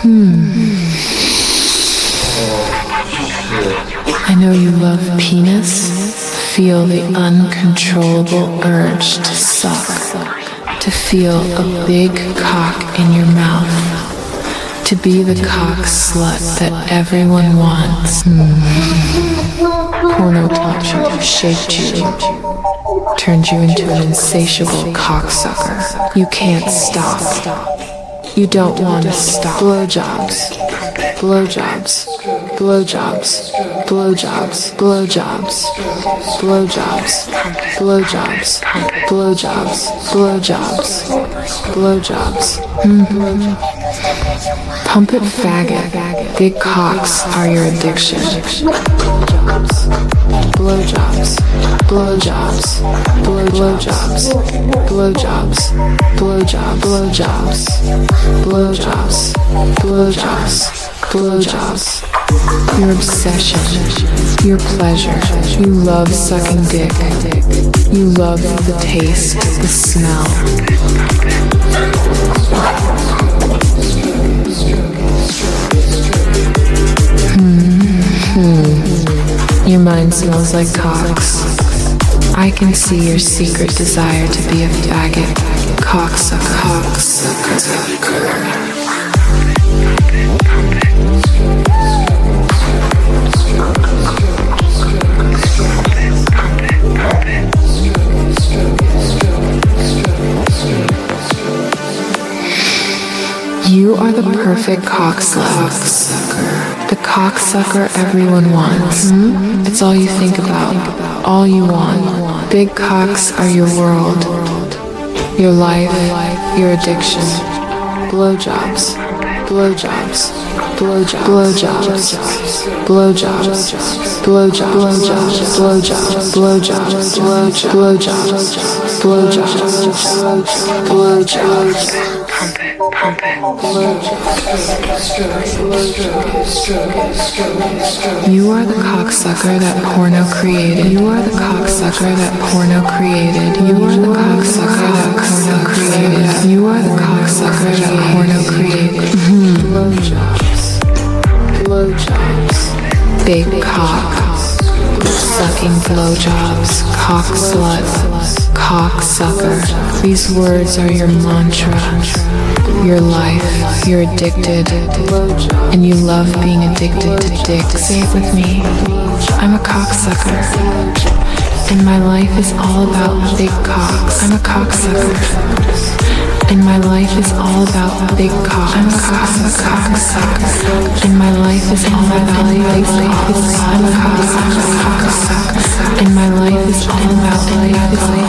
I know you love penis. Feel the uncontrollable urge to suck. To feel a big cock in your mouth. To be the cock slut that everyone wants. Porno taught you, shaped you, turned you into an insatiable cocksucker. You can't stop. You don't want to stop. Blowjobs, blowjobs, blowjobs, blowjobs, blowjobs, blowjobs, blowjobs, blowjobs, blowjobs, blowjobs. Pump it, faggot. Big cocks are your addiction. Blowjobs, blowjobs, blowjobs, blowjobs, blowjobs, blowjobs, blowjobs, blowjobs, blowjobs. Your obsession, your pleasure. You love sucking dick. You love the taste, the smell. Your mind smells like cocks. I can see your secret desire to be a faggot. Cocksucker, cocksucker. You are the perfect cocksucker. The cocksucker everyone wants. It's all you think about, all you want. Big cocks are your world, your life, your addiction. Blowjobs, blowjobs, blowjobs, blowjobs, blowjobs, blowjobs, blowjobs, blowjobs, blowjobs, blowjobs, blowjobs. Pump it. You are the cocksucker that porno created. You are the cocksucker that porno created. You are the cocksucker that porno created. You are the cocksucker that porno created. Blowjobs, blowjobs, big cock, sucking blowjobs, cock slut, cock sucker. These words are your mantra. Your life, you're addicted, and you love being addicted to dick. Say it with me. I'm a cocksucker, and my life is all about big cocks. I'm a cocksucker, and my life is all about big cocks. I'm a cocksucker, and my life is all about big cocks. I'm a cocksucker, and my life is all about big cocks.